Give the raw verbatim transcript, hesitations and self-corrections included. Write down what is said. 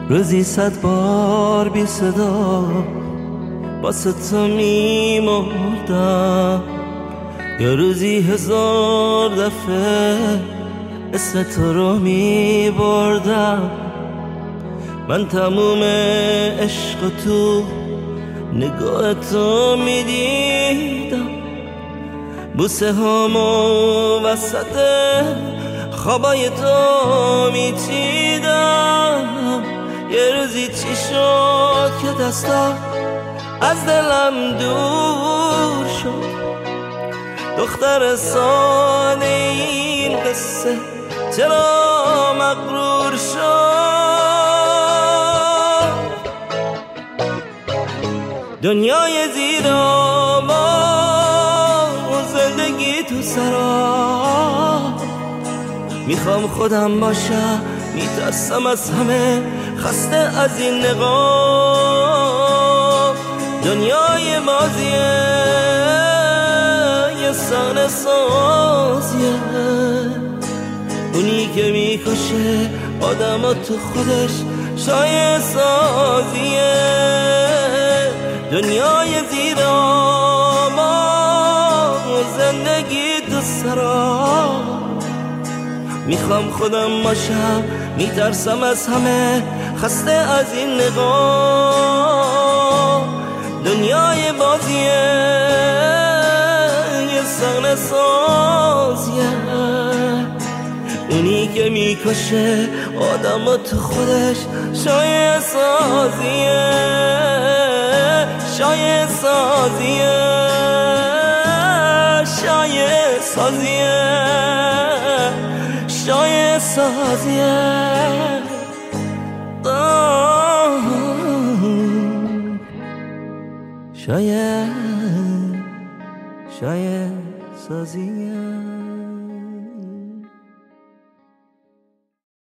روزی صد بار بی صدا واسه تو می مردم، یا روزی هزار دفعه اسم تو رو می بردم. من تموم عشق تو نگاه تو می دیدم، بوسه هامو وسط خوابای تو می چیدم. یه روزی چی شد که دستا از دلم دور شد، دختر ساده این قصه چرا مغرور شد؟ دنیای زیر آباد، زندگی تو سرا، میخوام خودم باشم، میترسم از همه، خسته از این نقاب. دنیای بازیه، یه صحنه سازیه، اونی که میکشه آدم تو خودش شایع سازیه. دنیای زیر آباد، زندگی تو سرا، میخوام خودم باشم، میترسم از همه، خسته از این نگاه. دنیای بازیه، یه صحنه سازیه، اونی که میکشه آدم تو خودش شایع سازیه، شایع سازیه، شایع سازیه، شایع سازیه. شایع شایع سازیه.